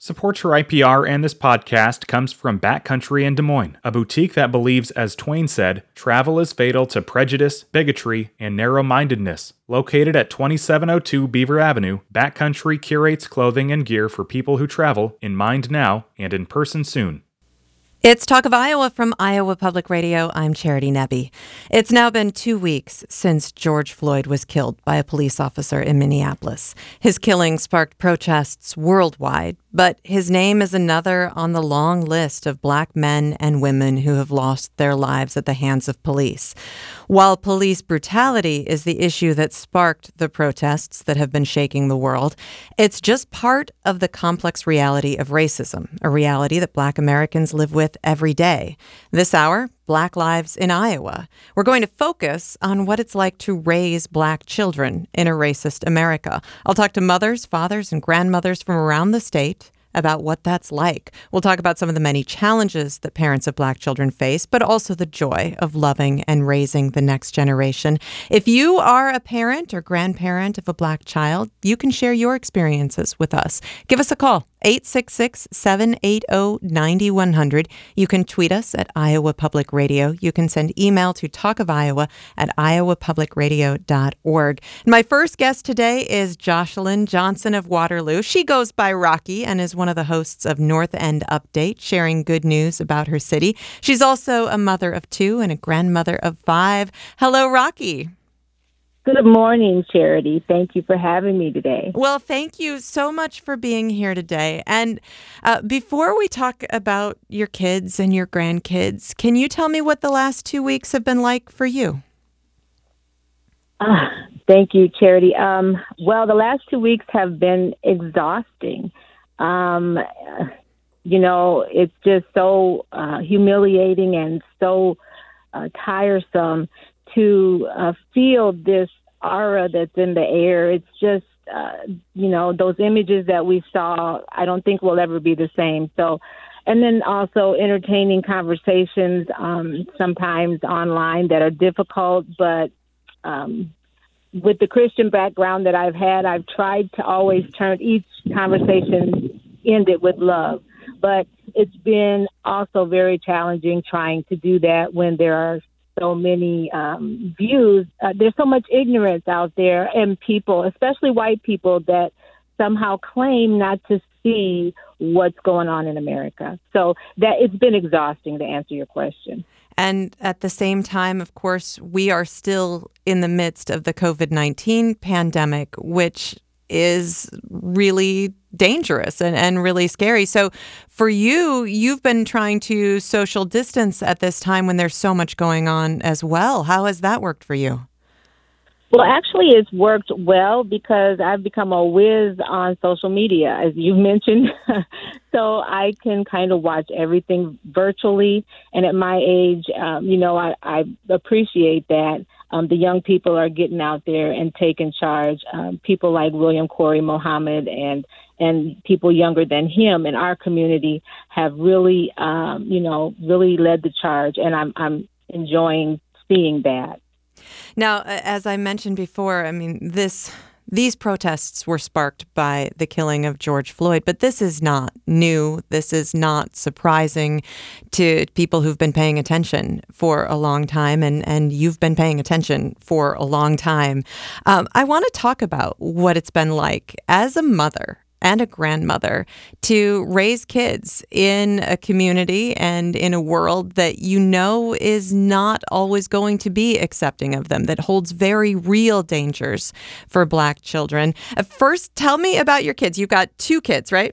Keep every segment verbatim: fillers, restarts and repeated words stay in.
Support for I P R and this podcast comes from Backcountry in Des Moines, a boutique that believes, as Twain said, travel is fatal to prejudice, bigotry, and narrow-mindedness. Located at twenty-seven oh two Beaver Avenue, Backcountry curates clothing and gear for people who travel, in mind now and in person soon. It's Talk of Iowa from Iowa Public Radio. I'm Charity Nebbe. It's now been two weeks since George Floyd was killed by a police officer in Minneapolis. His killing sparked protests worldwide, but his name is another on the long list of Black men and women who have lost their lives at the hands of police. While police brutality is the issue that sparked the protests that have been shaking the world, it's just part of the complex reality of racism, a reality that Black Americans live with every day. This hour, Black Lives in Iowa. We're going to focus on what it's like to raise Black children in a racist America. I'll talk to mothers, fathers, and grandmothers from around the state about what that's like. We'll talk about some of the many challenges that parents of Black children face, but also the joy of loving and raising the next generation. If you are a parent or grandparent of a Black child, you can share your experiences with us. Give us a call, eight six six, seven eight zero, nine one zero zero. You can tweet us at Iowa Public Radio. You can send email to talkofiowa at iowa public radio dot org. And my first guest today is Jocelyn Johnson of Waterloo. She goes by Rocky and is one of the hosts of North End Update, sharing good news about her city. She's also a mother of two and a grandmother of five. Hello, Rocky. Good morning, Charity. Thank you for having me today. Well, thank you so much for being here today. And uh, before we talk about your kids and your grandkids, can you tell me what the last two weeks have been like for you? Uh, thank you, Charity. Um, well, the last two weeks have been exhausting. Um, you know, it's just so uh, humiliating and so uh, tiresome to uh, feel this aura that's in the air. It's just, uh, you know, those images that we saw, I don't think will ever be the same. So, and then also entertaining conversations um, sometimes online that are difficult, but um, with the Christian background that I've had, I've tried to always turn each conversation, end it with love. But it's been also very challenging trying to do that when there are so many um, views. Uh, there's so much ignorance out there, and people, especially white people, that somehow claim not to see what's going on in America. So that it's been exhausting, to answer your question. And at the same time, of course, we are still in the midst of the covid nineteen pandemic, which is really dangerous and, and really scary. So for you, you've been trying to social distance at this time when there's so much going on as well. How has that worked for you? Well, actually, it's worked well because I've become a whiz on social media, as you mentioned. So I can kind of watch everything virtually. And at my age, um, you know, I, I appreciate that. Um, the young people are getting out there and taking charge. Um, people like William Corey Muhammad and and people younger than him in our community have really, um, you know, really led the charge. And I'm I'm enjoying seeing that. Now, as I mentioned before, I mean, this these protests were sparked by the killing of George Floyd, but this is not new. This is not surprising to people who've been paying attention for a long time, and, and you've been paying attention for a long time. Um, I want to talk about what it's been like as a mother and a grandmother to raise kids in a community and in a world that you know is not always going to be accepting of them, that holds very real dangers for Black children. Uh, first, tell me about your kids. You've got two kids, right?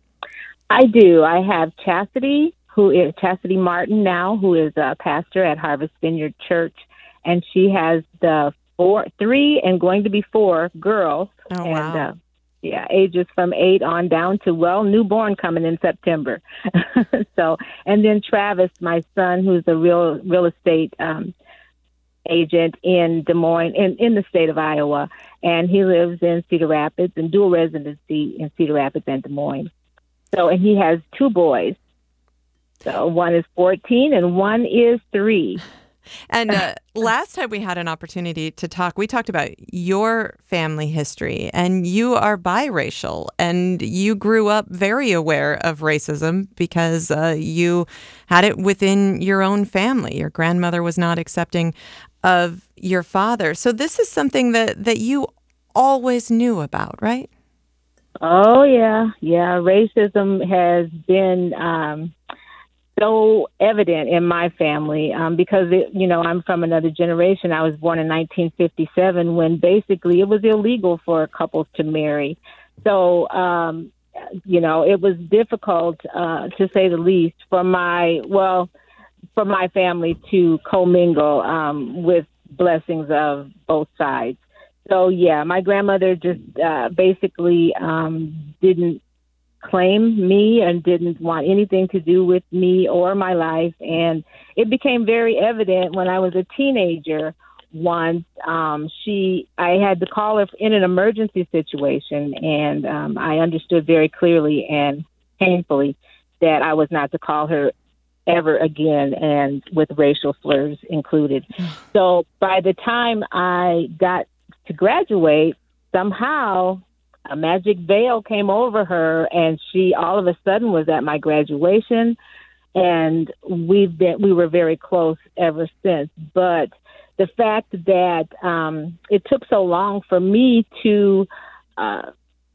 I do. I have Chastity, who is Chastity Martin now, who is a pastor at Harvest Vineyard Church, and she has the four, three, and going to be four girls. Oh, and, wow. Uh, Yeah, ages from eight on down to, well, newborn coming in September. So, and then Travis, my son, who's a real real estate um, agent in Des Moines, in, in the state of Iowa, and he lives in Cedar Rapids and dual residency in Cedar Rapids and Des Moines. So, and he has two boys. So one is fourteen and one is three. And uh, last time we had an opportunity to talk, we talked about your family history, and you are biracial, and you grew up very aware of racism because uh, you had it within your own family. Your grandmother was not accepting of your father. So this is something that, that you always knew about, right? Oh, yeah. Yeah. Racism has been um, so evident in my family um, because, it, you know, I'm from another generation. I was born in nineteen fifty-seven when basically it was illegal for couples to marry. So, um, you know, it was difficult, uh, to say the least, for my, well, for my family to commingle um, with blessings of both sides. So, yeah, my grandmother just uh, basically um, didn't claim me and didn't want anything to do with me or my life. And it became very evident when I was a teenager once. Um, she, I had to call her in an emergency situation, and um, I understood very clearly and painfully that I was not to call her ever again, and with racial slurs included. So by the time I got to graduate, somehow a magic veil came over her, and she all of a sudden was at my graduation, and we've been we were very close ever since. But the fact that um, it took so long for me to uh,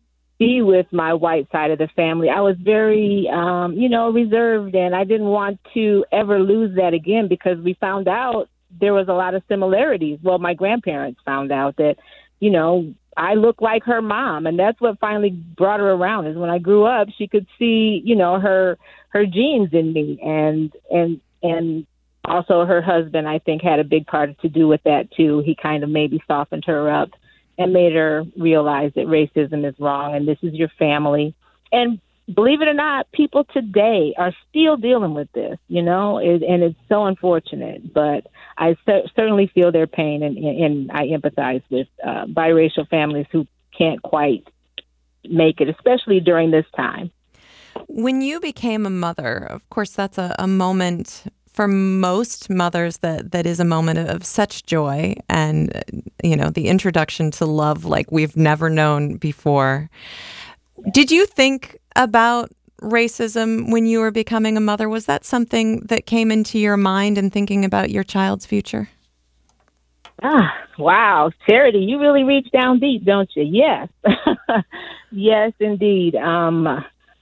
be with my white side of the family, I was very, um, you know, reserved, and I didn't want to ever lose that again because we found out there was a lot of similarities. Well, my grandparents found out that, you know, I look like her mom, and that's what finally brought her around. Is when I grew up, she could see, you know, her her genes in me, and and and also her husband, I think, had a big part to do with that too. He kind of maybe softened her up and made her realize that racism is wrong, and this is your family. And believe it or not, people today are still dealing with this, you know, it, and it's so unfortunate. But I cer- certainly feel their pain, and, and I empathize with uh, biracial families who can't quite make it, especially during this time. When you became a mother, of course, that's a, a moment for most mothers that, that is a moment of such joy and, you know, the introduction to love like we've never known before. Did you think about racism when you were becoming a mother? Was that something that came into your mind in thinking about your child's future? Ah, wow. Charity, you really reach down deep, don't you? Yes. Yes, indeed. Um,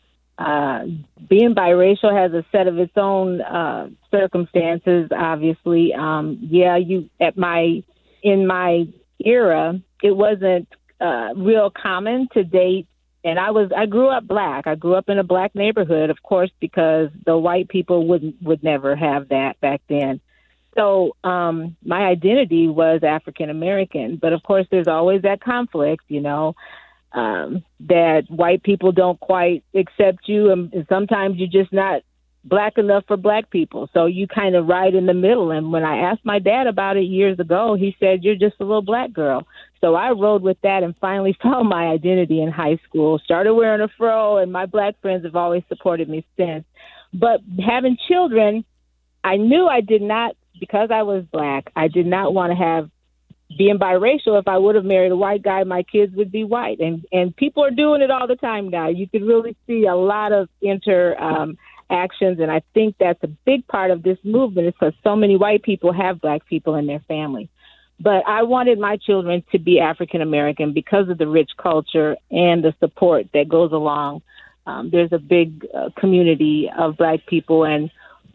uh, being biracial has a set of its own uh, circumstances, obviously. Um, yeah, you at my in my era, it wasn't uh, real common to date. And I was, I grew up black. I grew up in a black neighborhood, of course, because the white people wouldn't, would never have that back then. So um, my identity was African American. But of course, there's always that conflict, you know, um, that white people don't quite accept you. And sometimes you're just not black enough for black people. So you kind of ride in the middle. And when I asked my dad about it years ago, he said, you're just a little black girl. So I rode with that and finally found my identity in high school, started wearing a fro, and my black friends have always supported me since. But having children, I knew I did not, because I was black, I did not want to have, being biracial, if I would have married a white guy, my kids would be white. And, and people are doing it all the time now. You can really see a lot of inter um, actions, and I think that's a big part of this movement is because so many white people have black people in their family. But I wanted my children to be African American because of the rich culture and the support that goes along. Um, there's a big uh, community of black people and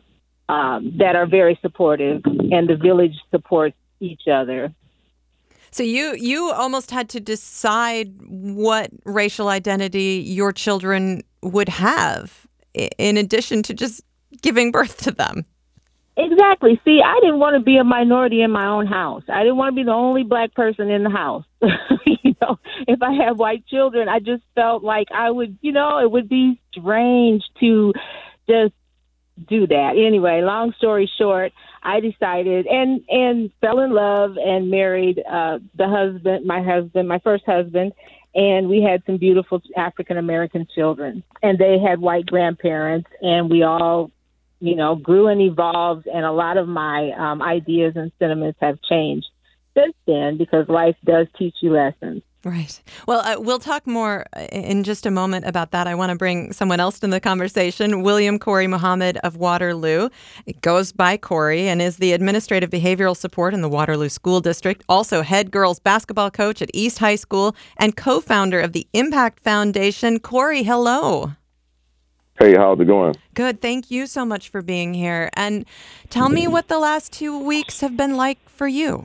um, that are very supportive, and the village supports each other. So you you almost had to decide what racial identity your children would have in addition to just giving birth to them. Exactly. See, I didn't want to be a minority in my own house. I didn't want to be the only black person in the house. You know, if I had white children, I just felt like I would, you know, it would be strange to just do that. Anyway, long story short, I decided and, and fell in love and married uh, the husband, my husband, my first husband, and we had some beautiful African-American children. And they had white grandparents, and we all you know, grew and evolved, and a lot of my um, ideas and sentiments have changed since then because life does teach you lessons. Right. Well, uh, we'll talk more in just a moment about that. I want to bring someone else in the conversation, William Corey Muhammad of Waterloo. It goes by Corey and is the administrative behavioral support in the Waterloo School District, also head girls basketball coach at East High School and co-founder of the Impact Foundation. Corey, hello. Hey, how's it going? Good. Thank you so much for being here. And tell me what the last two weeks have been like for you.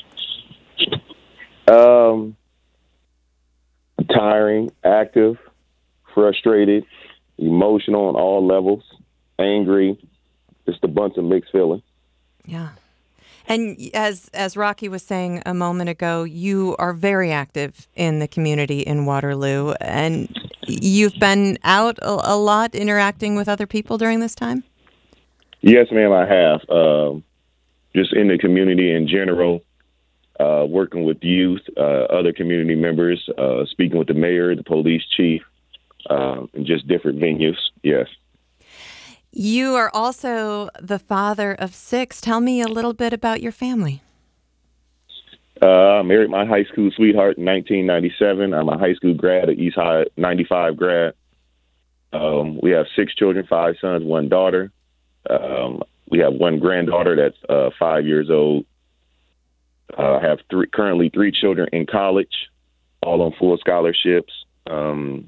Um... Tiring, active, frustrated, emotional on all levels, angry, just a bunch of mixed feelings. Yeah. And as as Rocky was saying a moment ago, you are very active in the community in Waterloo, and you've been out a, a lot interacting with other people during this time? Yes, ma'am, I have. Um, just in the community in general. Uh, working with youth, uh, other community members, uh, speaking with the mayor, the police chief, uh, and just different venues. Yes. You are also the father of six. Tell me a little bit about your family. Uh, I married my high school sweetheart in nineteen ninety-seven. I'm a high school grad, at East High, ninety-five grad. Um, we have six children, five sons, one daughter. Um, we have one granddaughter that's uh, five years old. Uh, I have three, currently three children in college, all on full scholarships. Um,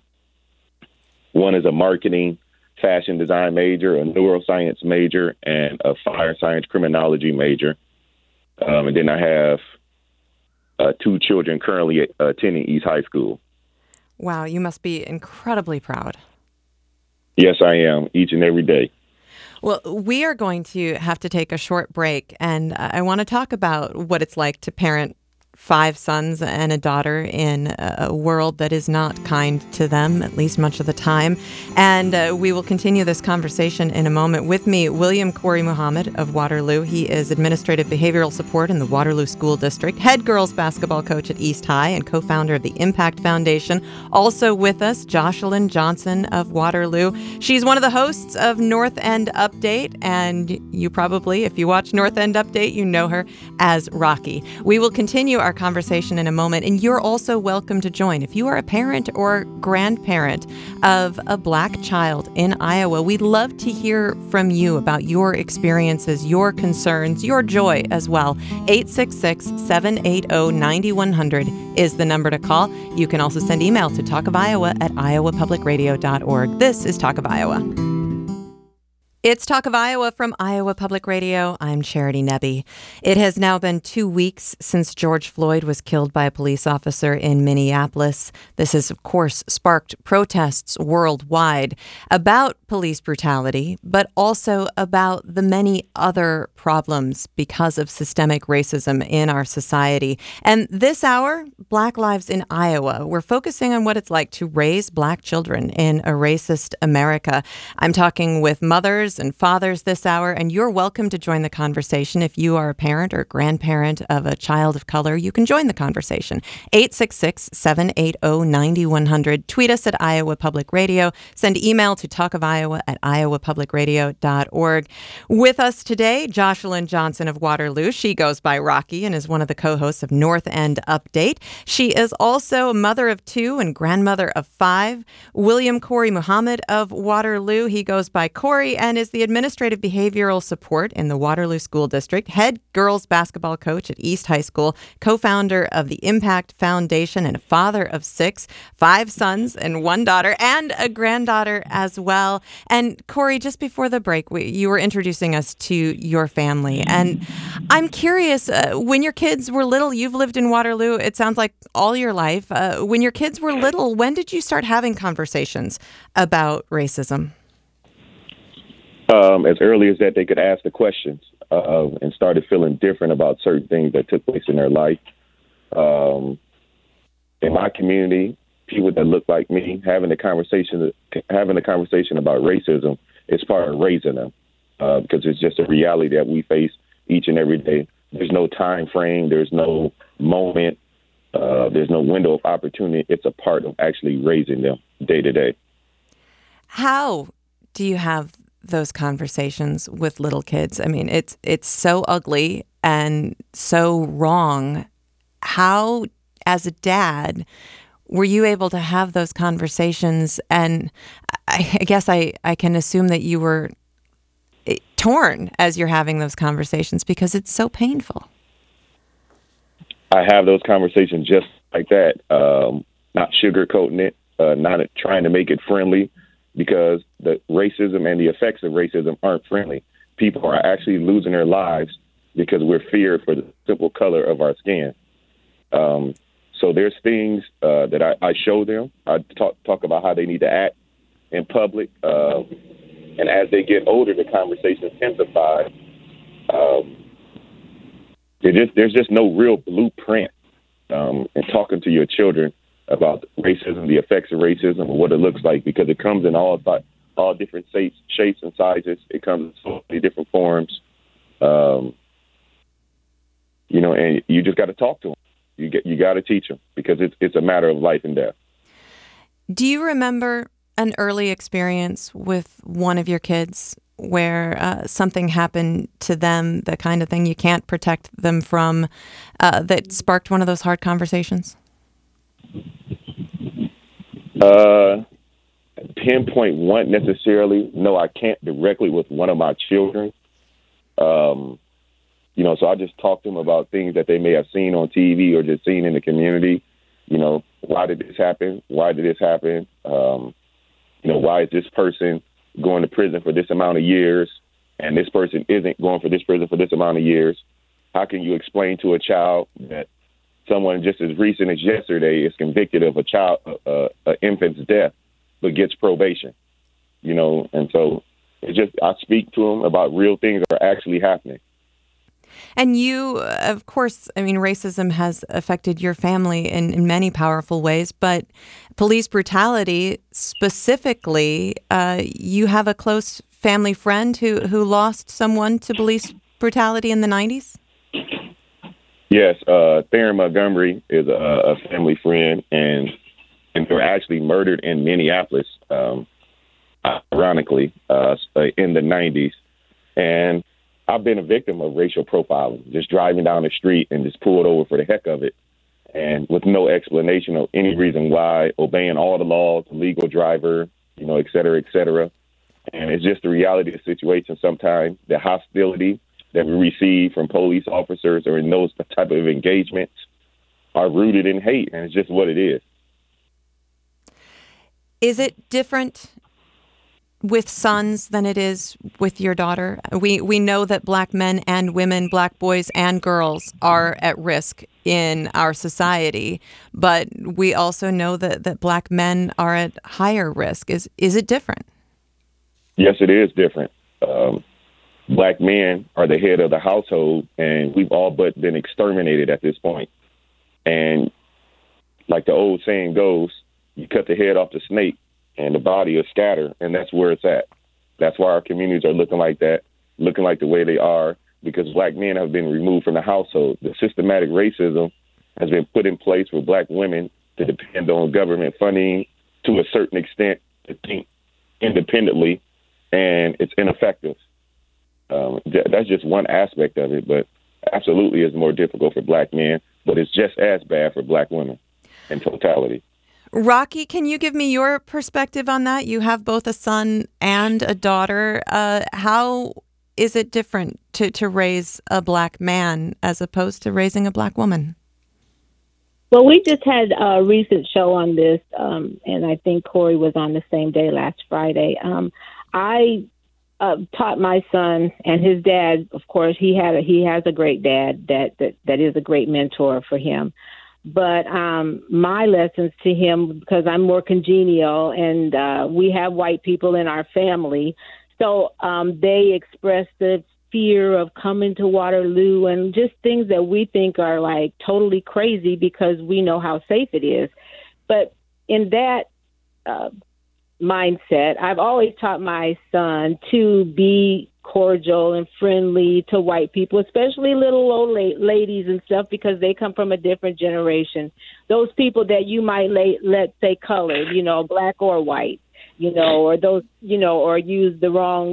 one is a marketing, fashion design major, a neuroscience major, and a fire science criminology major. Um, and then I have uh, two children currently attending East High School. Wow, you must be incredibly proud. Yes, I am, each and every day. Well, we are going to have to take a short break, and I want to talk about what it's like to parent five sons and a daughter in a world that is not kind to them, at least much of the time. And uh, we will continue this conversation in a moment. With me, William Corey Muhammad of Waterloo. He is administrative behavioral support in the Waterloo School District, head girls basketball coach at East High, and co-founder of the Impact Foundation. Also with us, Jocelyn Johnson of Waterloo. She's one of the hosts of North End Update, and you probably, if you watch North End Update, you know her as Rocky. We will continue our conversation in a moment, and you're also welcome to join. If you are a parent or grandparent of a Black child in Iowa, we'd love to hear from you about your experiences, your concerns, your joy as well. eight six six, seven eight zero, nine one zero zero is the number to call. You can also send email to talk of iowa at iowa public radio dot org. This is Talk of Iowa. It's Talk of Iowa from Iowa Public Radio. I'm Charity Nebbe. It has now been two weeks since George Floyd was killed by a police officer in Minneapolis. This has, of course, sparked protests worldwide about police brutality, but also about the many other problems because of systemic racism in our society. And this hour, Black Lives in Iowa, we're focusing on what it's like to raise Black children in a racist America. I'm talking with mothers and fathers this hour, and you're welcome to join the conversation. If you are a parent or grandparent of a child of color, you can join the conversation. eight six six, seven eight zero, nine one zero zero. Tweet us at Iowa Public Radio. Send email to talkofiowa at iowa public radio dot org. With us today, Jocelyn Johnson of Waterloo. She goes by Rocky and is one of the co-hosts of North End Update. She is also a mother of two and grandmother of five. William Corey Muhammad of Waterloo. He goes by Corey and is the administrative behavioral support in the Waterloo School District, head girls basketball coach at East High School, co-founder of the Impact Foundation, and a father of six, five sons and one daughter, and a granddaughter as well. And Corey, just before the break, we, you were introducing us to your family. And I'm curious, uh, when your kids were little, you've lived in Waterloo, it sounds like all your life. Uh, when your kids were little, when did you start having conversations about racism? Um, as early as that, they could ask the questions uh, and started feeling different about certain things that took place in their life. Um, in my community, people that look like me having a conversation, having a conversation about racism is part of raising them uh, because it's just a reality that we face each and every day. There's no time frame. There's no moment. Uh, there's no window of opportunity. It's a part of actually raising them day to day. How do you have those conversations with little kids? I mean, it's it's so ugly and so wrong. How, as a dad, were you able to have those conversations? And I, I guess I, I can assume that you were torn as you're having those conversations because it's so painful. I have those conversations just like that, um, not sugarcoating it, uh, not trying to make it friendly, because the racism and the effects of racism aren't friendly. People are actually losing their lives because we're feared for the simple color of our skin. Um, so there's things uh, that I, I show them. I talk, talk about how they need to act in public. Uh, and as they get older, the conversation intensifies. Um, just, there's just no real blueprint um, in talking to your children about racism, the effects of racism, and what it looks like, because it comes in all all different shapes, shapes and sizes. It comes in so many different forms. Um, you know, and you just got to talk to them. You get, you got to teach them, because it's it's a matter of life and death. Do you remember an early experience with one of your kids where uh, something happened to them, the kind of thing you can't protect them from, uh, that sparked one of those hard conversations? Uh, pinpoint one necessarily. No, I can't directly with one of my children. Um, you know, so I just talk to them about things that they may have seen on T V or just seen in the community. You know, why did this happen? Why did this happen? Um, you know, why is this person going to prison for this amount of years and this person isn't going for this prison for this amount of years? How can you explain to a child that someone just as recent as yesterday is convicted of a child, uh, an infant's death, but gets probation? You know, and so it's just, I speak to them about real things that are actually happening. And you, of course, I mean, racism has affected your family in, in many powerful ways, but police brutality specifically, uh, you have a close family friend who, who lost someone to police brutality in the nineties? Yes, uh, Theron Montgomery is a, a family friend, and and they were actually murdered in Minneapolis, um, ironically, uh, in the nineties. And I've been a victim of racial profiling, just driving down the street and just pulled over for the heck of it, and with no explanation or any reason why, obeying all the laws, legal driver, you know, et cetera, et cetera. And it's just the reality of the situation sometimes, the hostility that we receive from police officers or in those type of engagements are rooted in hate, and it's just what it is. Is it different with sons than it is with your daughter? We we know that black men and women, black boys and girls are at risk in our society, but we also know that, that black men are at higher risk. Is is it different? Yes, it is different. Um, black men are the head of the household, and we've all but been exterminated at this point. And like the old saying goes, you cut the head off the snake and the body will scatter, and that's where it's at. That's why our communities are looking like that, looking like the way they are, because black men have been removed from the household. The systematic racism has been put in place for black women to depend on government funding to a certain extent, to think independently, and it's ineffective. Um, that's just one aspect of it, but absolutely it's more difficult for black men, but it's just as bad for black women in totality. Rocky, can you give me your perspective on that? You have both a son and a daughter. Uh, how is it different to, to raise a black man as opposed to raising a black woman? Well, we just had a recent show on this, um, and I think Corey was on the same day last Friday. Um, I uh, taught my son, and his dad, of course, he had a, he has a great dad that, that, that is a great mentor for him. But um, my lessons to him, because I'm more congenial, and uh, we have white people in our family, so um, they express the fear of coming to Waterloo and just things that we think are like totally crazy because we know how safe it is. But in that uh, mindset, I've always taught my son to be cordial and friendly to white people, especially little old la- ladies and stuff, because they come from a different generation. Those people that you might la- let's say colored, you know, black or white, you know, or those, you know, or use the wrong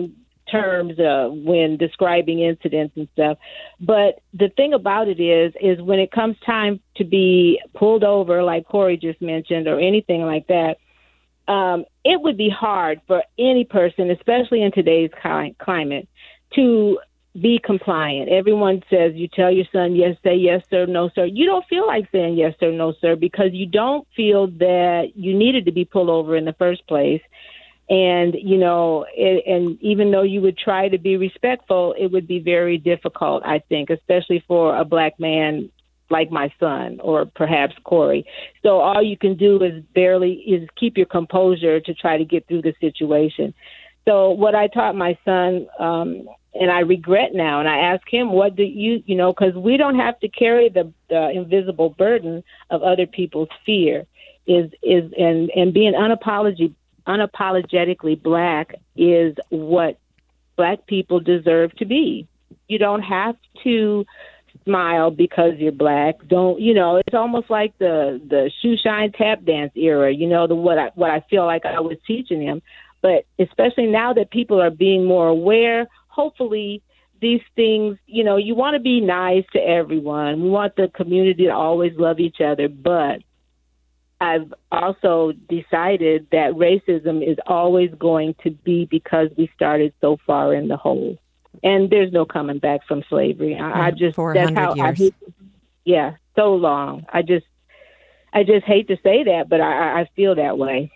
terms uh, when describing incidents and stuff. But the thing about it is, is when it comes time to be pulled over, like Corey just mentioned, or anything like that, um, it would be hard for any person, especially in today's cli- climate, to be compliant. Everyone says you tell your son, yes, say yes, sir, no, sir. You don't feel like saying yes, sir, no, sir, because you don't feel that you needed to be pulled over in the first place. And, you know, it, and even though you would try to be respectful, it would be very difficult, I think, especially for a black man like my son or perhaps Corey. So all you can do is barely is keep your composure to try to get through the situation. So what I taught my son, um, and I regret now, and I ask him, what do you, you know, because we don't have to carry the, the invisible burden of other people's fear, is, is and, and being unapologetic. unapologetically black is what black people deserve to be. You don't have to smile because you're black. Don't, you know, it's almost like the, the shoe shine tap dance era, you know, the, what I, what I feel like I was teaching him. But especially now that people are being more aware, hopefully these things, you know, you want to be nice to everyone. We want the community to always love each other, but I've also decided that racism is always going to be because we started so far in the hole, and there's no coming back from slavery. I, I just that's how years. I yeah, so long. I just I just hate to say that, but I, I feel that way.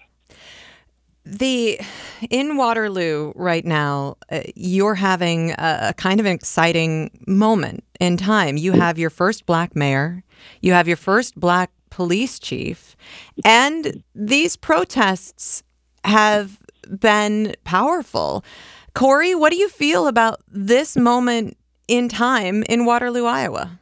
The in Waterloo right now, uh, you're having a, a kind of an exciting moment in time. You have your first black mayor. You have your first black police chief, and these protests have been powerful. Corey, what do you feel about this moment in time in Waterloo, Iowa?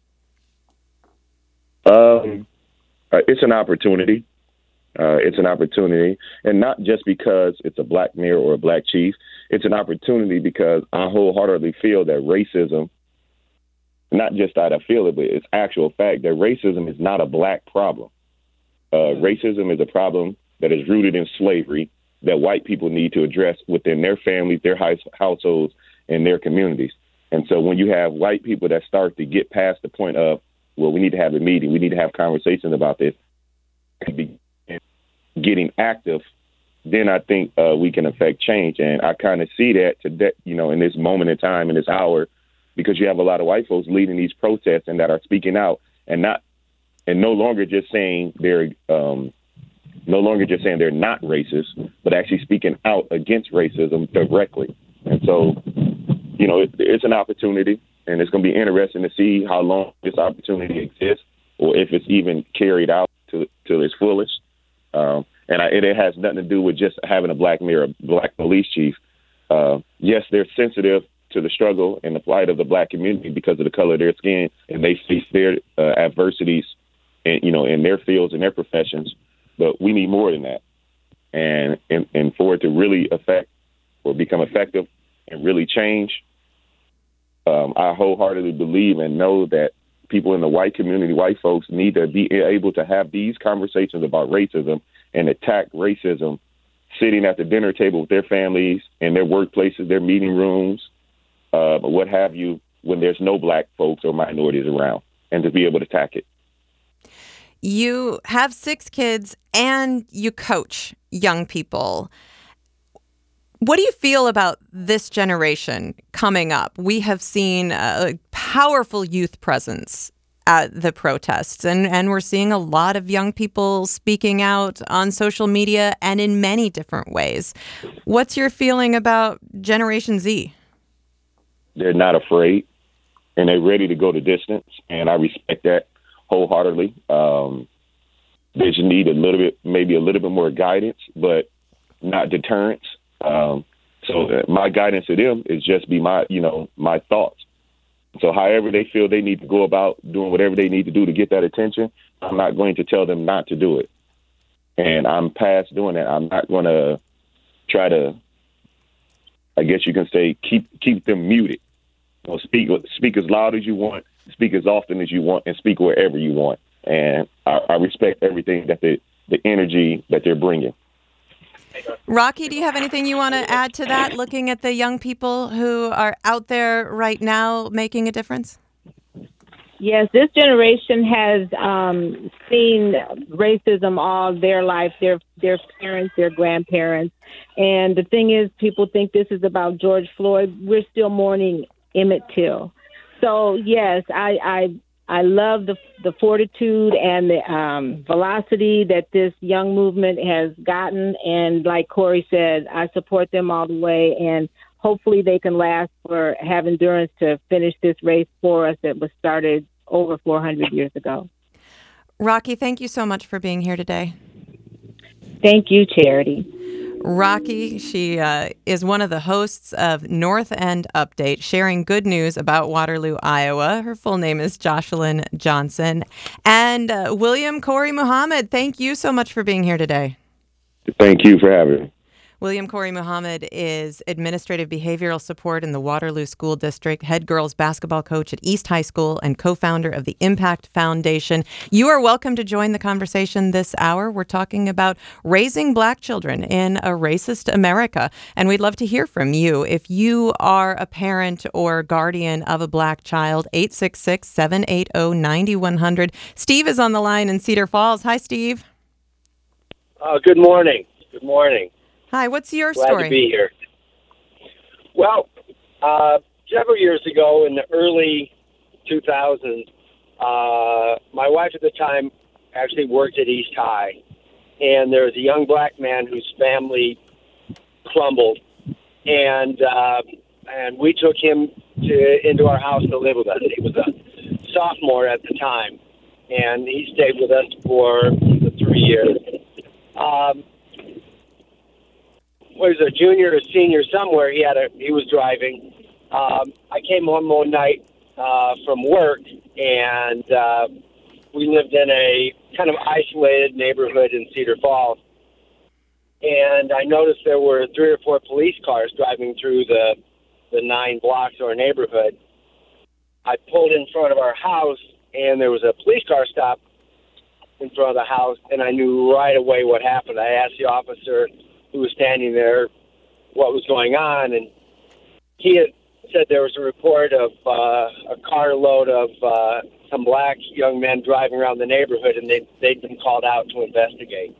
Um, uh, it's an opportunity. Uh, it's an opportunity, and not just because it's a black mayor or a black chief. It's an opportunity because I wholeheartedly feel that racism, not just that I feel it, but it's actual fact that racism is not a black problem. Uh, racism is a problem that is rooted in slavery that white people need to address within their families, their households, and their communities. And so when you have white people that start to get past the point of, well, we need to have a meeting, we need to have conversations about this, and be getting active, then I think uh, we can affect change. And I kind of see that today, you know, in this moment in time, in this hour, because you have a lot of white folks leading these protests and that are speaking out and not, and no longer just saying they're, um, no longer just saying they're not racist, but actually speaking out against racism directly. And so, you know, it, it's an opportunity, and it's going to be interesting to see how long this opportunity exists, or if it's even carried out to to its fullest. Um, and I, it, it has nothing to do with just having a black mayor, a black police chief. Uh, yes, they're sensitive to the struggle and the plight of the black community because of the color of their skin, and they face their uh, adversities, in, you know, in their fields and their professions. But we need more than that, and, and and for it to really affect or become effective and really change, um, I wholeheartedly believe and know that people in the white community, white folks, need to be able to have these conversations about racism and attack racism, sitting at the dinner table with their families and their workplaces, their meeting rooms, uh, what have you, when there's no black folks or minorities around, and to be able to attack it. You have six kids and you coach young people. What do you feel about this generation coming up? We have seen a powerful youth presence at the protests, and, and we're seeing a lot of young people speaking out on social media and in many different ways. What's your feeling about Generation Z? They're not afraid, and they're ready to go the distance, and I respect that wholeheartedly. Um, they just need a little bit, maybe a little bit more guidance, but not deterrence. Um, so my guidance to them is just be my, you know, my thoughts. So however they feel they need to go about doing whatever they need to do to get that attention, I'm not going to tell them not to do it. And I'm past doing that. I'm not going to try to, I guess you can say, keep keep them muted. You know, speak speak as loud as you want, speak as often as you want, and speak wherever you want. And I, I respect everything that the the energy that they're bringing. Rocky, do you have anything you want to add to that, looking at the young people who are out there right now making a difference? Yes, this generation has um, seen racism all their life, their their parents, their grandparents. And the thing is, people think this is about George Floyd. We're still mourning Emmett Till. So, yes, I I, I love the the fortitude and the um, velocity that this young movement has gotten. And like Corey said, I support them all the way. And hopefully they can last for have endurance to finish this race for us that was started over four hundred years ago. Rocky, thank you so much for being here today. Thank you, Charity. Rocky, she uh, is one of the hosts of North End Update, sharing good news about Waterloo, Iowa. Her full name is Jocelyn Johnson. And uh, William Corey Muhammad, thank you so much for being here today. Thank you for having me. William Corey Muhammad is administrative behavioral support in the Waterloo School District, head girls basketball coach at East High School, and co-founder of the Impact Foundation. You are welcome to join the conversation this hour. We're talking about raising black children in a racist America, and we'd love to hear from you. If you are a parent or guardian of a black child, eight six six, seven eight zero, nine one zero zero. Steve is on the line in Cedar Falls. Hi, Steve. Uh, good morning. Good morning. Hi, what's your Glad story? to be here. Well, uh, several years ago in the early two thousands, uh, my wife at the time actually worked at East High, and there was a young black man whose family crumbled, and uh, and we took him to into our house to live with us. He was a sophomore at the time, and he stayed with us for the three years. Um, was a junior or senior somewhere. He had a he was driving. Um, I came home one night uh, from work, and uh, we lived in a kind of isolated neighborhood in Cedar Falls. And I noticed there were three or four police cars driving through the the nine blocks of our neighborhood. I pulled in front of our house, and there was a police car stop in front of the house, and I knew right away what happened. I asked the officer who was standing there what was going on, and he had said there was a report of uh, a carload of uh, some black young men driving around the neighborhood, and they, they'd been called out to investigate.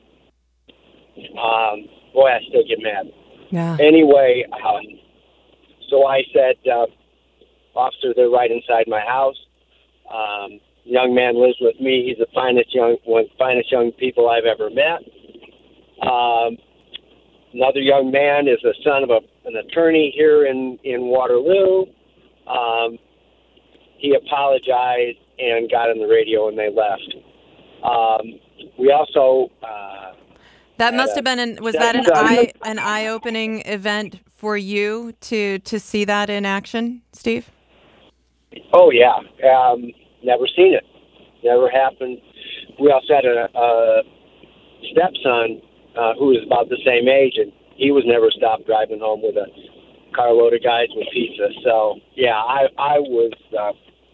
Um, boy, I still get mad. Yeah. Anyway, um, so I said, uh, officer, they're right inside my house. Um, young man lives with me. He's the finest young, one of the finest young people I've ever met. Um, Another young man is the son of a, an attorney here in, in Waterloo. Um, he apologized and got on the radio, and they left. Um, we also... Uh, that must have been, an, was that an eye, an eye-opening event for you to, to see that in action, Steve? Oh, yeah. Um, never seen it. Never happened. We also had a, a stepson Uh, who was about the same age, and he was never stopped driving home with a carload of guys with pizza. So, yeah, I I was, uh,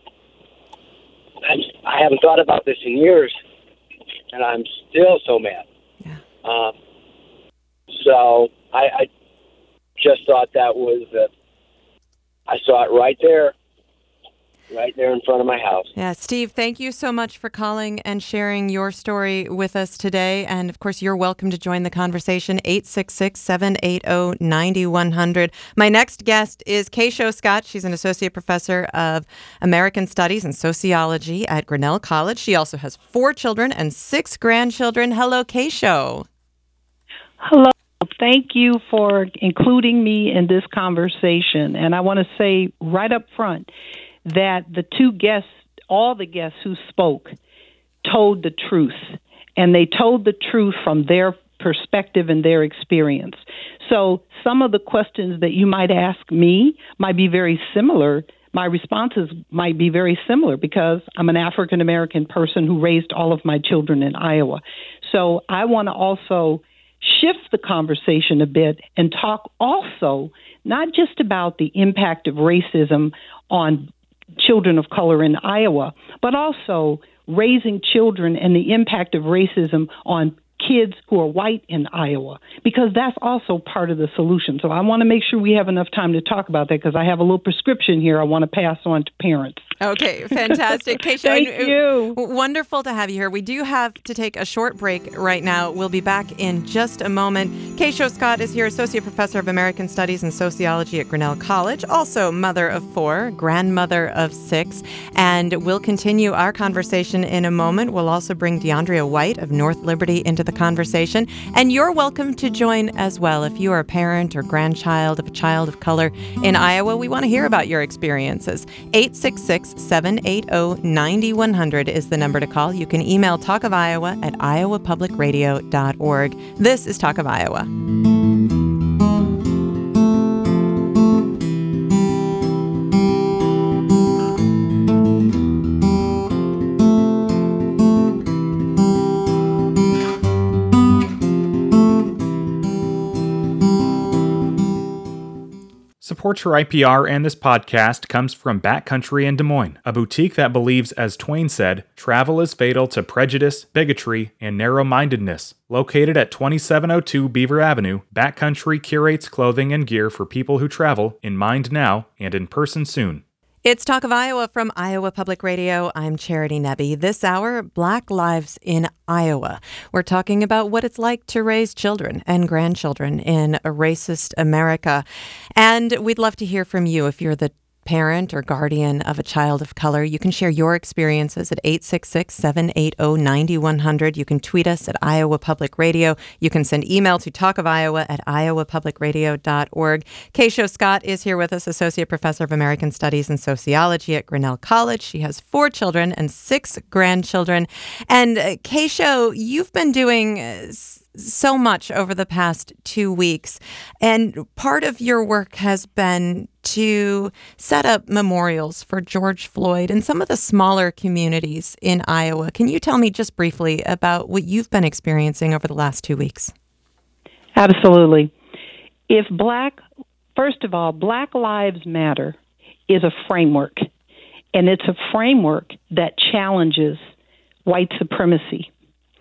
I, I haven't thought about this in years, and I'm still so mad. Yeah. Uh, so I, I just thought that was, uh, I saw it right there. Right there in front of my house. Yeah, Steve, thank you so much for calling and sharing your story with us today. And of course, you're welcome to join the conversation, eight six six, seven eight zero, nine one zero zero. My next guest is Keisho Scott. She's an associate professor of American Studies and Sociology at Grinnell College. She also has four children and six grandchildren. Hello, Keisho. Hello. Thank you for including me in this conversation. And I want to say right up front that the two guests, all the guests who spoke, told the truth. And they told the truth from their perspective and their experience. So some of the questions that you might ask me might be very similar. My responses might be very similar because I'm an African-American person who raised all of my children in Iowa. So I want to also shift the conversation a bit and talk also not just about the impact of racism on children of color in Iowa, but also raising children and the impact of racism on kids who are white in Iowa, because that's also part of the solution. So I want to make sure we have enough time to talk about that, because I have a little prescription here I want to pass on to parents. Okay, fantastic. Keisha, Thank you. Wonderful to have you here. We do have to take a short break right now. We'll be back in just a moment. Keisha Scott is here, Associate Professor of American Studies and Sociology at Grinnell College, also mother of four, grandmother of six, and we'll continue our conversation in a moment. We'll also bring DeAndrea White of North Liberty into the conversation, and you're welcome to join as well. If you are a parent or grandchild of a child of color in Iowa, we want to hear about your experiences. eight six six, seven eight zero, nine one zero zero is the number to call. You can email Talk of Iowa at iowa public radio dot org. This is Talk of Iowa. Support for I P R and this podcast comes from Backcountry in Des Moines, a boutique that believes, as Twain said, travel is fatal to prejudice, bigotry, and narrow-mindedness. Located at twenty-seven oh two Beaver Avenue, Backcountry curates clothing and gear for people who travel in mind now and in person soon. It's Talk of Iowa from Iowa Public Radio. I'm Charity Nebbe. This hour, Black Lives in Iowa. We're talking about what it's like to raise children and grandchildren in a racist America. And we'd love to hear from you if you're the parent or guardian of a child of color. You can share your experiences at eight six six, seven eight zero, nine one zero zero. You can tweet us at Iowa Public Radio. You can send email to talkofiowa at iowa public radio dot org. Keisha Scott is here with us, Associate Professor of American Studies and Sociology at Grinnell College. She has four children and six grandchildren. And uh, Keisha, you've been doing uh, so much over the past two weeks. And part of your work has been to set up memorials for George Floyd in some of the smaller communities in Iowa. Can you tell me just briefly about what you've been experiencing over the last two weeks? Absolutely. If black, first of all, Black Lives Matter is a framework, and it's a framework that challenges white supremacy.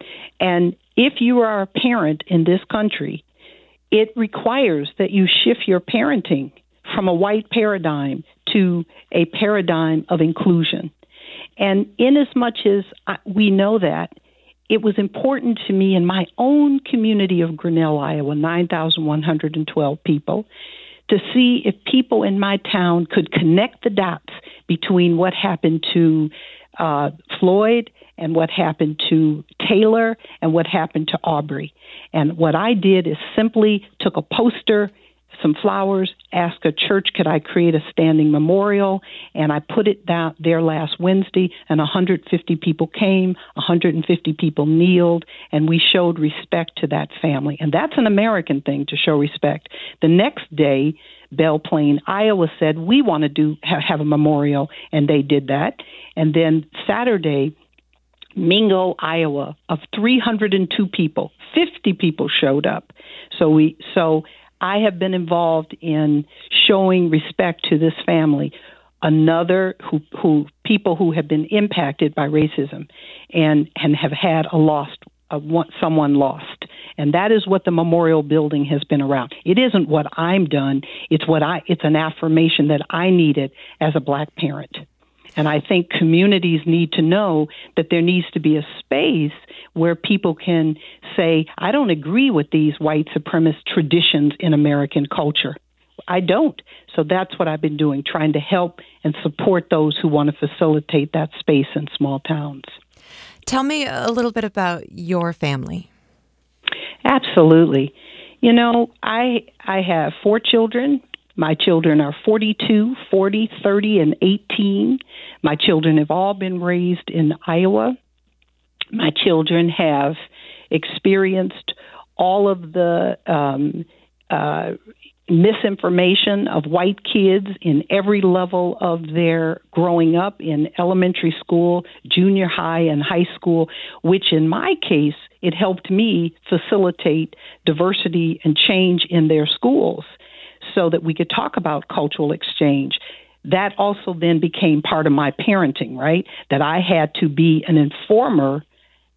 And if you are a parent in this country, it requires that you shift your parenting from a white paradigm to a paradigm of inclusion. And in as much as I, we know that, it was important to me in my own community of Grinnell, Iowa, nine thousand one hundred twelve people, to see if people in my town could connect the dots between what happened to uh, Floyd and what happened to Taylor and what happened to Aubrey. And what I did is simply took a poster, some flowers, asked a church, could I create a standing memorial? And I put it down there last Wednesday, and one hundred fifty people came, one hundred fifty people kneeled, and we showed respect to that family. And that's an American thing, to show respect. The next day, Belle Plaine, Iowa said, we want to do ha- have a memorial, and they did that. And then Saturday, Mingo, Iowa, of three hundred two people, fifty people showed up. So we, so I have been involved in showing respect to this family, another who, who people who have been impacted by racism and, and have had a lost, a, someone lost. And that is what the memorial building has been around. It isn't what I'm done. It's what I, it's an affirmation that I needed as a black parent. And I think communities need to know that there needs to be a space where people can say, I don't agree with these white supremacist traditions in American culture. I don't. So that's what I've been doing, trying to help and support those who want to facilitate that space in small towns. Tell me a little bit about your family. Absolutely. You know, I I have four children. My children are forty-two, forty, thirty, and eighteen. My children have all been raised in Iowa. My children have experienced all of the um, uh, misinformation of white kids in every level of their growing up, in elementary school, junior high, and high school, which in my case, it helped me facilitate diversity and change in their schools so that we could talk about cultural exchange. That also then became part of my parenting, right? That I had to be an informer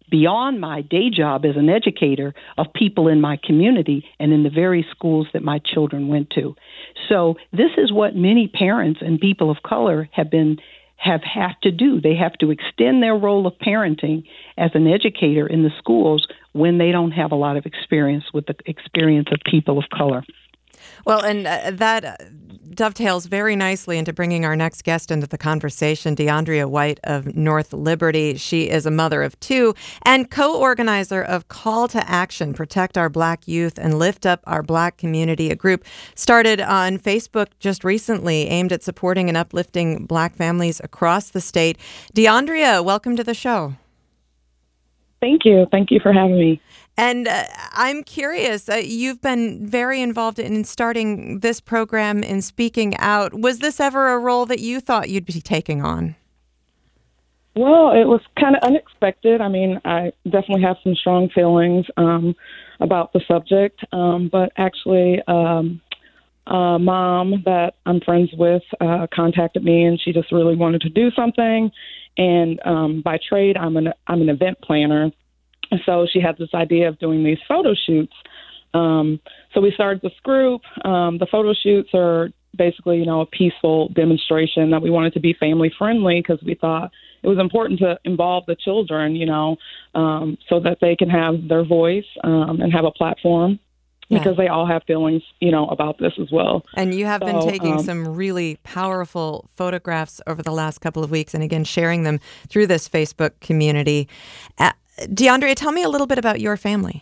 beyond my day job as an educator of people in my community and in the very schools that my children went to. So this is what many parents and people of color have been have had to do. They have to extend their role of parenting as an educator in the schools when they don't have a lot of experience with the experience of people of color. Well, and uh, that uh, dovetails very nicely into bringing our next guest into the conversation, DeAndrea White of North Liberty. She is a mother of two and co-organizer of Call to Action, Protect Our Black Youth and Lift Up Our Black Community, a group started on Facebook just recently aimed at supporting and uplifting Black families across the state. DeAndrea, welcome to the show. Thank you. Thank you for having me. And uh, I'm curious, uh, you've been very involved in starting this program and speaking out. Was this ever a role that you thought you'd be taking on? Well, it was kind of unexpected. I mean, I definitely have some strong feelings um, about the subject, um, but actually um, a mom that I'm friends with uh, contacted me, and she just really wanted to do something. And um, by trade, I'm an I'm an event planner. So she had this idea of doing these photo shoots. Um, so we started this group. Um, the photo shoots are basically, you know, a peaceful demonstration that we wanted to be family friendly because we thought it was important to involve the children, you know, um, so that they can have their voice um, and have a platform. Yeah. Because they all have feelings, you know, about this as well. And you have so, been taking um, some really powerful photographs over the last couple of weeks and, again, sharing them through this Facebook community. Uh, DeAndrea, tell me a little bit about your family.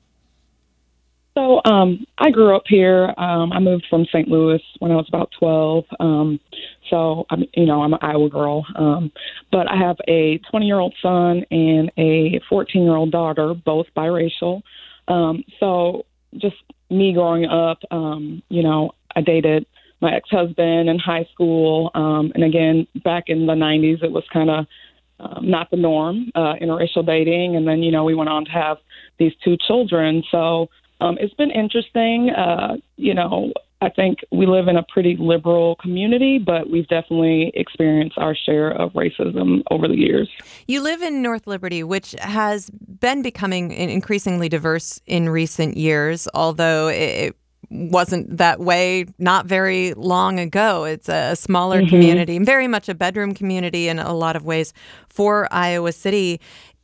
So um, I grew up here. Um, I moved from Saint Louis when I was about twelve. Um, so, I'm, you know, I'm an Iowa girl. Um, but I have a twenty-year-old son and a fourteen-year-old daughter, both biracial. Um, so just me growing up, um, you know, I dated my ex-husband in high school. Um, and again, back in the nineties, it was kind of um, not the norm, uh, interracial dating. And then, you know, we went on to have these two children. So um, it's been interesting. Uh, you know, I think we live in a pretty liberal community, but we've definitely experienced our share of racism over the years. You live in North Liberty, which has been becoming increasingly diverse in recent years, although it wasn't that way not very long ago. It's a smaller mm-hmm. community, very much a bedroom community in a lot of ways for Iowa City.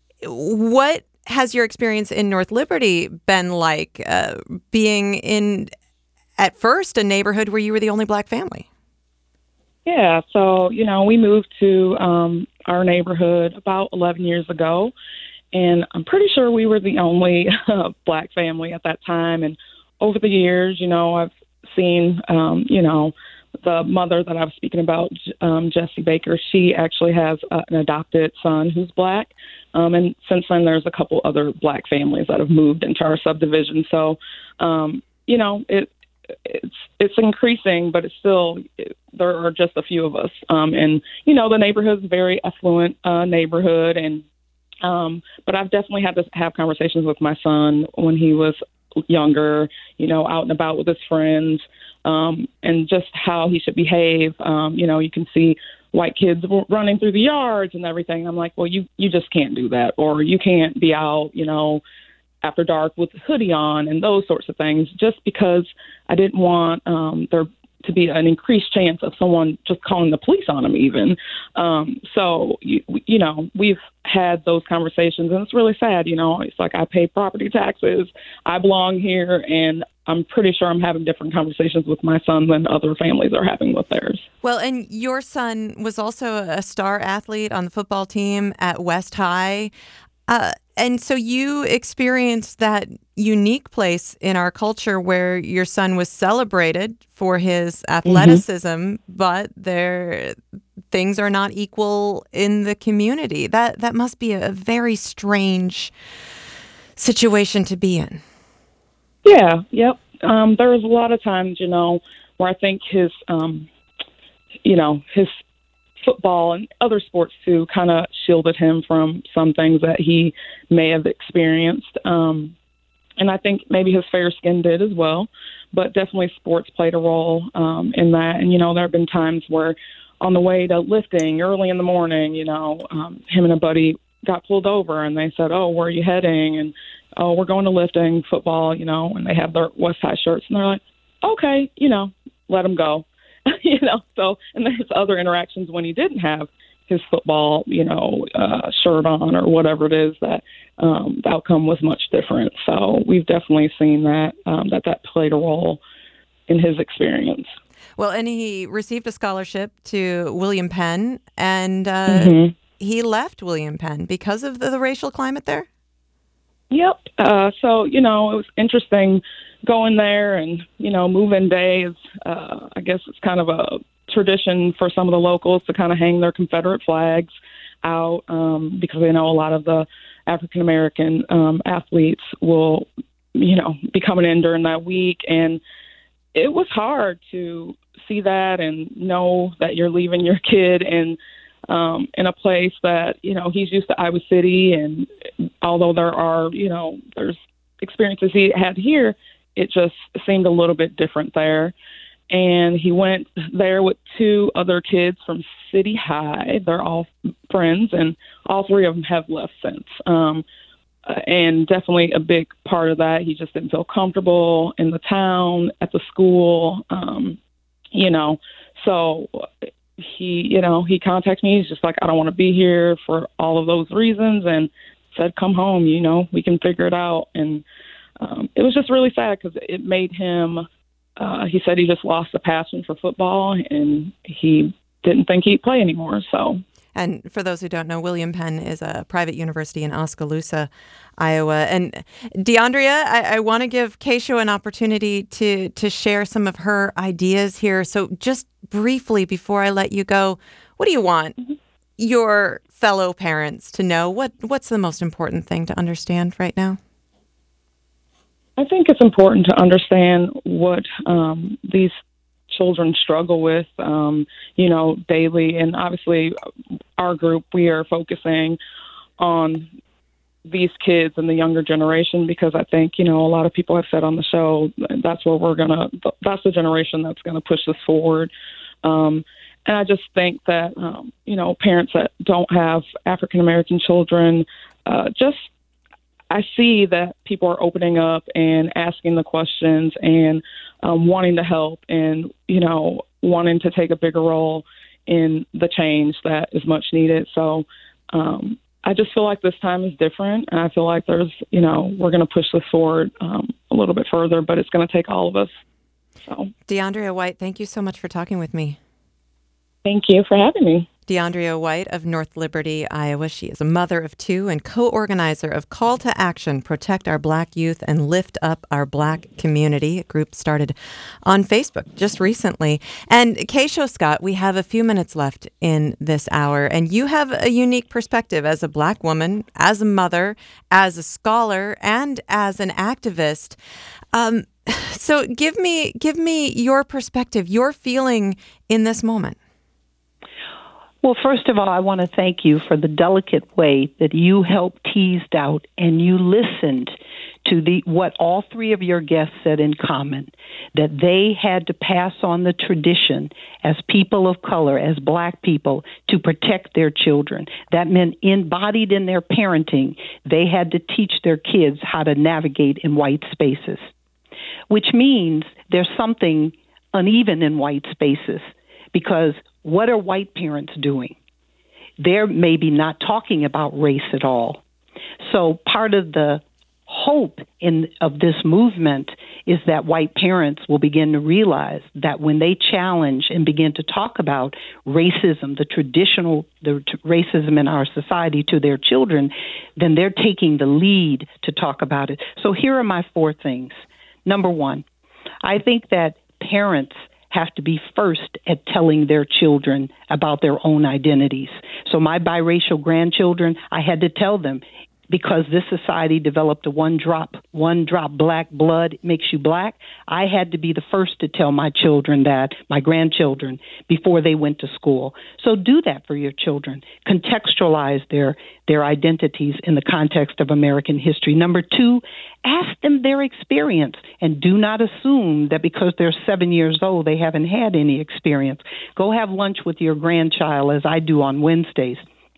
What has your experience in North Liberty been like, uh, being in at first a neighborhood where you were the only Black family? Yeah, so, you know, we moved to um, our neighborhood about eleven years ago, and I'm pretty sure we were the only uh, Black family at that time. And over the years, you know, I've seen, um, you know, the mother that I was speaking about, um, Jessie Baker, she actually has uh, an adopted son who's Black. Um, and since then, there's a couple other Black families that have moved into our subdivision. So, um, you know, it, it's it's increasing, but it's still, it, there are just a few of us. Um, and, you know, the neighborhood's a very affluent uh, neighborhood. And um, but I've definitely had to have conversations with my son when he was younger, you know, out and about with his friends, um, and just how he should behave. Um, you know, you can see white kids running through the yards and everything. I'm like, well, you, you just can't do that. Or you can't be out, you know, after dark with a hoodie on and those sorts of things, just because I didn't want um, there to be an increased chance of someone just calling the police on them even. Um, so, you, you know, we've had those conversations, and it's really sad. You know, it's like I pay property taxes, I belong here, and I'm pretty sure I'm having different conversations with my son than other families are having with theirs. Well, and your son was also a star athlete on the football team at West High. Uh, and so you experienced that unique place in our culture where your son was celebrated for his athleticism, mm-hmm. but there things are not equal in the community. That that must be a very strange situation to be in. Yeah, yep. Um, there was a lot of times, you know, where I think his, um, you know, his football and other sports too kind of shielded him from some things that he may have experienced. Um, and I think maybe his fair skin did as well, but definitely sports played a role um, in that. And, you know, there have been times where on the way to lifting early in the morning, you know, um, him and a buddy got pulled over and they said, "Oh, where are you heading?" And, "Oh, we're going to lifting football," you know, and they have their West High shirts, and they're like, "Okay, you know, let them go." you know, so, and there's other interactions when he didn't have his football, you know, uh, shirt on or whatever it is, that um, the outcome was much different. So we've definitely seen that, um, that that played a role in his experience. Well, and he received a scholarship to William Penn, and uh, mm-hmm. he left William Penn because of the, the racial climate there? Yep. Uh, so, you know, it was interesting going there, and, you know, move-in day is, uh, I guess it's kind of a tradition for some of the locals to kind of hang their Confederate flags out um, because they know a lot of the African-American um, athletes will, you know, be coming in during that week. And it was hard to see that and know that you're leaving your kid in um, in a place that, you know, he's used to Iowa City. And although there are, you know, there's experiences he had here, it just seemed a little bit different there. And he went there with two other kids from City High. They're all friends, and all three of them have left since. Um, and definitely a big part of that, he just didn't feel comfortable in the town, at the school, um, you know. So he, you know, he contacted me. He's just like, "I don't want to be here for all of those reasons," and said, "Come home, you know, we can figure it out." And um, it was just really sad because it made him, uh, he said he just lost the passion for football, and he didn't think he'd play anymore. So. And for those who don't know, William Penn is a private university in Oskaloosa, Iowa. And DeAndrea, I, I want to give Keisho an opportunity to to share some of her ideas here. So just briefly, before I let you go, what do you want mm-hmm. your fellow parents to know? What What's the most important thing to understand right now? I think it's important to understand what um, these children struggle with, um, you know, daily. And obviously our group, we are focusing on these kids and the younger generation, because I think, you know, a lot of people have said on the show, that's where we're going to, that's the generation that's going to push this forward. Um, and I just think that, um, you know, parents that don't have African-American children, uh, just, I see that people are opening up and asking the questions and um, wanting to help and, you know, wanting to take a bigger role in the change that is much needed. So um, I just feel like this time is different. And I feel like there's, you know, we're going to push this forward um, a little bit further, but it's going to take all of us. So, DeAndrea White, thank you so much for talking with me. Thank you for having me. DeAndrea White of North Liberty, Iowa. She is a mother of two and co-organizer of Call to Action, Protect Our Black Youth and Lift Up Our Black Community. A group started on Facebook just recently. And Keisho Scott, we have a few minutes left in this hour, and you have a unique perspective as a Black woman, as a mother, as a scholar, and as an activist. Um, so give me, give me your perspective, your feeling in this moment. Well, first of all, I want to thank you for the delicate way that you helped teased out and you listened to the what all three of your guests said in common, that they had to pass on the tradition as people of color, as Black people, to protect their children. That meant embodied in their parenting, they had to teach their kids how to navigate in white spaces, which means there's something uneven in white spaces, because what are white parents doing? They're maybe not talking about race at all. So part of the hope in of this movement is that white parents will begin to realize that when they challenge and begin to talk about racism, the traditional the t- racism in our society to their children, then they're taking the lead to talk about it. So here are my four things. Number one, I think that parents have to be first at telling their children about their own identities. So my biracial grandchildren, I had to tell them, because this society developed a one drop, one drop black blood makes you black. I had to be the first to tell my children that, my grandchildren, before they went to school. So do that for your children. Contextualize their their identities in the context of American history. Number two, ask them their experience, and do not assume that because they're seven years old, they haven't had any experience. Go have lunch with your grandchild, as I do on Wednesdays.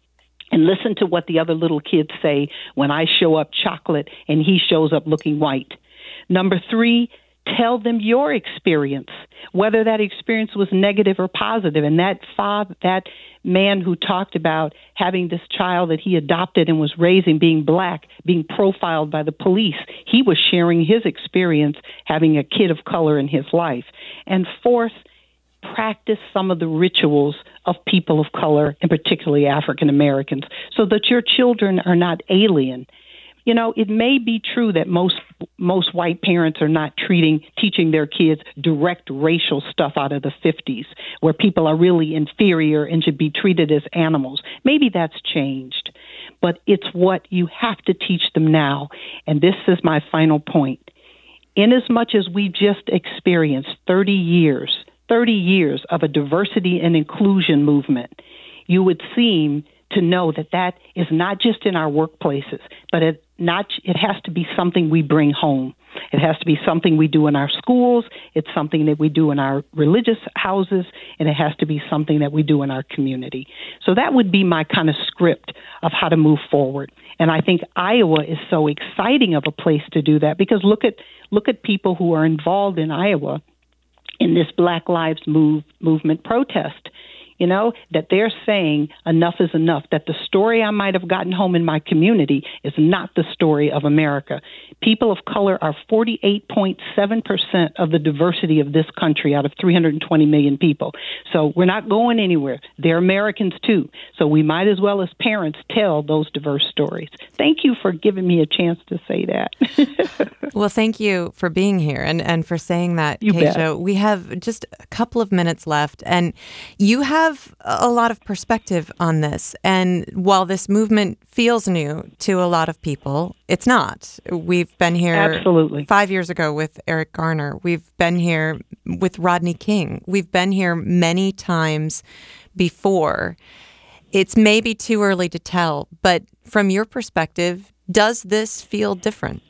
And listen to what the other little kids say when I show up chocolate and he shows up looking white. Number three, tell them your experience, whether that experience was negative or positive. And that father, that man who talked about having this child that he adopted and was raising, being black, being profiled by the police, he was sharing his experience having a kid of color in his life. And fourth, practice some of the rituals of people of color, and particularly African Americans, so that your children are not alien. You know, it may be true that most most white parents are not treating, teaching their kids direct racial stuff out of the fifties, where people are really inferior and should be treated as animals. Maybe that's changed, but it's what you have to teach them now. And this is my final point. Inasmuch as we just experienced thirty years, thirty years of a diversity and inclusion movement, you would seem to know that that is not just in our workplaces, but it not it has to be something we bring home. It has to be something we do in our schools. It's something that we do in our religious houses, and it has to be something that we do in our community. So that would be my kind of script of how to move forward. And I think Iowa is so exciting of a place to do that, because look at look at people who are involved in Iowa in this Black Lives Move movement protest. You know, that they're saying enough is enough, that the story I might have gotten home in my community is not the story of America. People of color are forty-eight point seven percent of the diversity of this country out of three hundred twenty million people. So we're not going anywhere. They're Americans too. So we might as well as parents tell those diverse stories. Thank you for giving me a chance to say that. Well, thank you for being here and, and for saying that, Keisha. We have just a couple of minutes left, and you have a lot of perspective on this. And while this movement feels new to a lot of people, it's not. We've been here Absolutely. five years ago with Eric Garner. We've been here with Rodney King. We've been here many times before. It's maybe too early to tell, but from your perspective, does this feel different?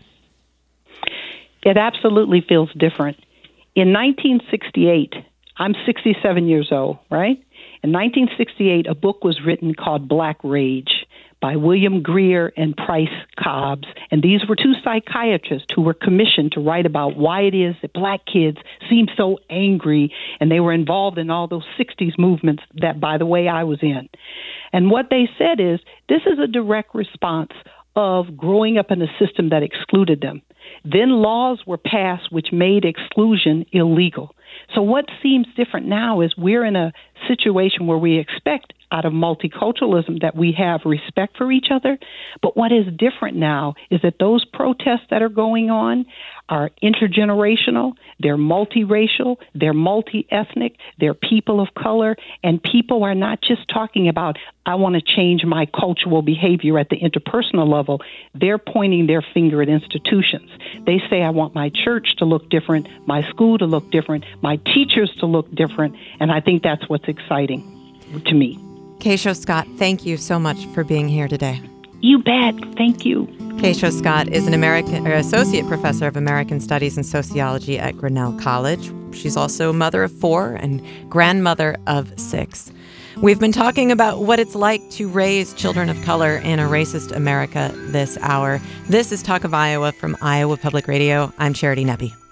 It absolutely feels different. In nineteen sixty-eight, I'm sixty-seven years old, right? In nineteen sixty-eight, a book was written called Black Rage by William Greer and Price Cobbs. And these were two psychiatrists who were commissioned to write about why it is that black kids seem so angry. And they were involved in all those sixties movements that, by the way, I was in. And what they said is, this is a direct response of growing up in a system that excluded them. Then laws were passed which made exclusion illegal. So what seems different now is we're in a situation where we expect out of multiculturalism that we have respect for each other. But what is different now is that those protests that are going on are intergenerational, they're multiracial, they're multi-ethnic, they're people of color, and people are not just talking about, I want to change my cultural behavior at the interpersonal level. They're pointing their finger at institutions. They say, I want my church to look different, my school to look different, my teachers to look different, and I think that's what's exciting to me. Keisha Scott, thank you so much for being here today. You bet. Thank you. Keisha Scott is an American or associate professor of American Studies and Sociology at Grinnell College. She's also a mother of four and grandmother of six. We've been talking about what it's like to raise children of color in a racist America this hour. This is Talk of Iowa from Iowa Public Radio. I'm Charity Nebbe.